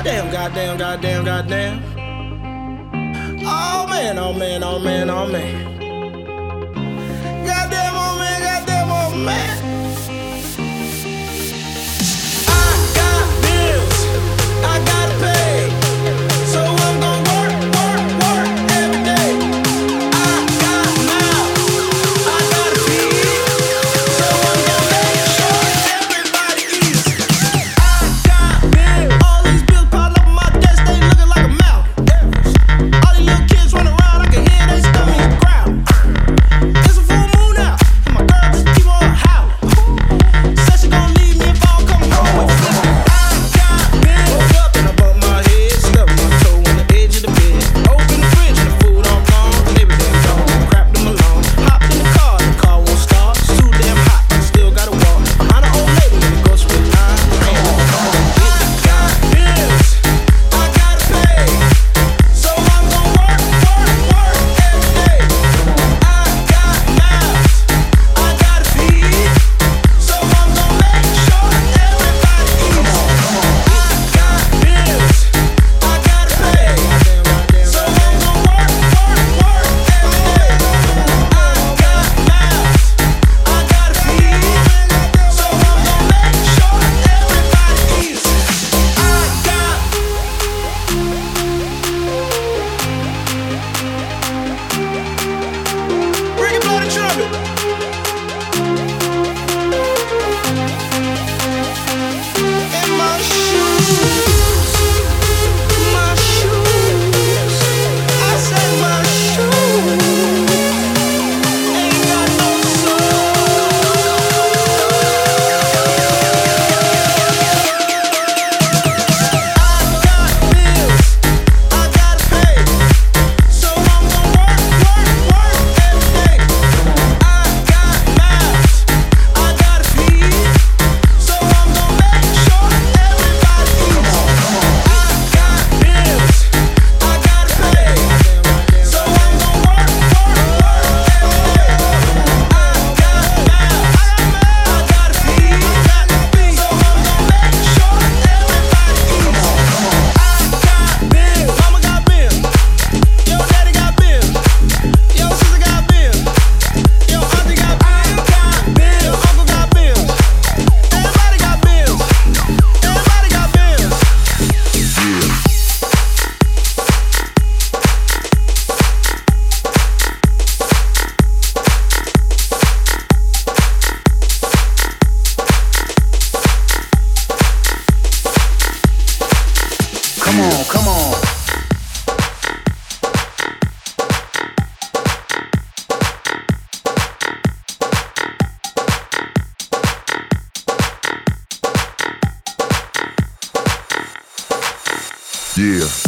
Damn, goddamn, goddamn, goddamn. Oh man, oh man, oh man, oh man. Goddamn, oh man, goddamn, oh man. I got bills, I gotta pay. So I'm gonna work every day. I got mouths, I gotta feed. So I'm gonna make sure everybody eats. I got bills, all these bills piled up on my desk, they looking like a mountain. All these little kids running around, I can hear they stomachs growl. It's a full moon out, and my girl just keep on howling. Said she gon' leave me if I don't come home with flipping. I got bills up and I bump my head, stuck my toe on the edge of the bed. Open the fridge and the food all gone, and everything's gone. Crap them alone. Hopped in the car won't start. It's too damn hot, I still gotta walk. Behind an old lady in the grocery line. Man, I got bills, I gotta pay. So I'm gon' work every day. I got mouths, I gotta feed. So I'm gon' make sure everybody eats. I got bills, I gotta pay. So I'm gon' work every day. I got mouths, I gotta feed. So I'm gon' make sure everybody eats. Ricky, blow the trumpet. In my shoes, I said my shoes ain't got no soul. I got bills, I gotta pay. So I'm gon' work every day. I got mouths, I gotta feed. So I'm gon' make sure everybody eats. I got bills, I gotta pay. So I'm gon' work every day. I got mouths, I gotta feed. So I'm gon' make sure everybody eats. I got bills, mama got bills, yo daddy got bills, yo sister got bills, yo auntie got bills, uncle got bills, everybody got bills, everybody got bills. Come on, come on. Yeah.